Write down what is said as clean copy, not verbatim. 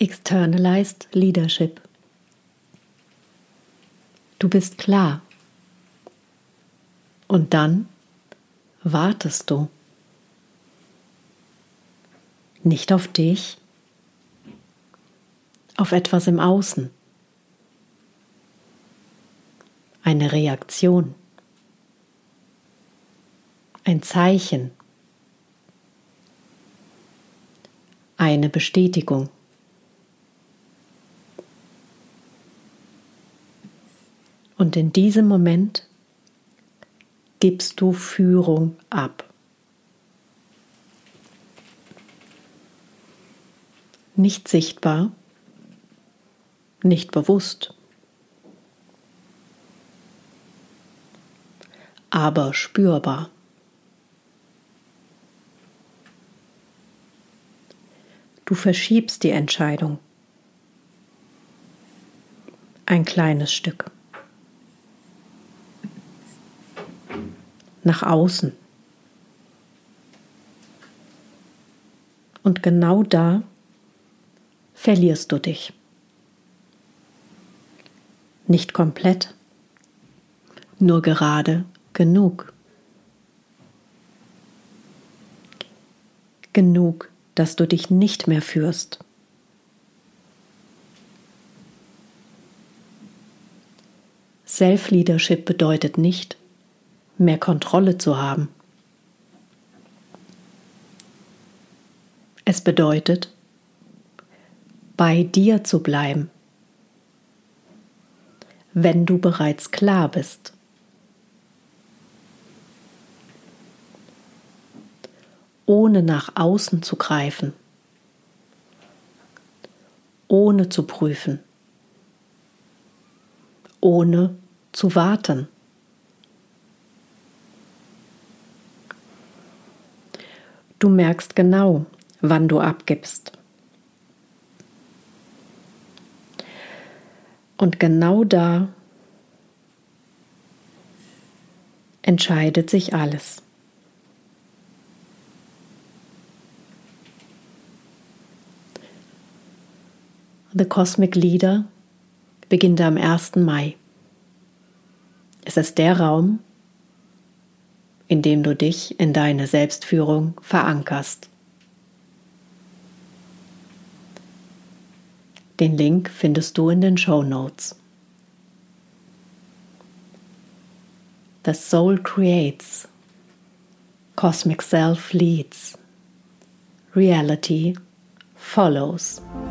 Externalized Leadership. Du bist klar. Und dann wartest du. Nicht auf dich, auf etwas im Außen. Eine Reaktion. Ein Zeichen. Eine Bestätigung. Und in diesem Moment gibst du Führung ab. Nicht sichtbar, nicht bewusst, aber spürbar. Du verschiebst die Entscheidung ein kleines Stück nach außen. Und genau da verlierst du dich. Nicht komplett, nur gerade genug. Genug, dass du dich nicht mehr führst. Self-Leadership bedeutet nicht, mehr Kontrolle zu haben. Es bedeutet, bei dir zu bleiben, wenn du bereits klar bist. Ohne nach außen zu greifen, ohne zu prüfen, ohne zu warten. Du merkst genau, wann du abgibst. Und genau da entscheidet sich alles. The Cosmic Leader beginnt am 1. Mai. Es ist der Raum, in dem du dich in deine Selbstführung verankerst. Den Link findest du in den Shownotes. The Soul creates, Cosmic Self leads, Reality follows.